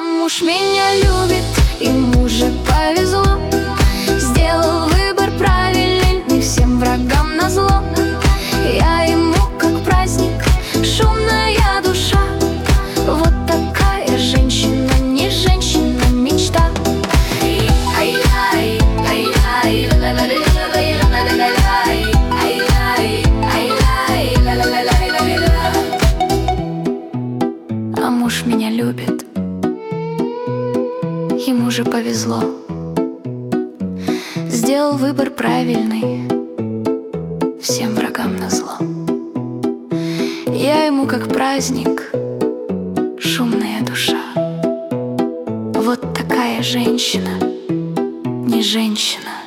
муж меня любит, ему же повезло. Сделал выбор правильный, не всем врагам назло. Я ему как праздник, шумная душа. Вот такая женщина, не женщина, мечта. А муж меня любит, ему же повезло. Сделал выбор правильный, всем врагам назло. Я ему как праздник, шумная душа. Вот такая женщина, не женщина,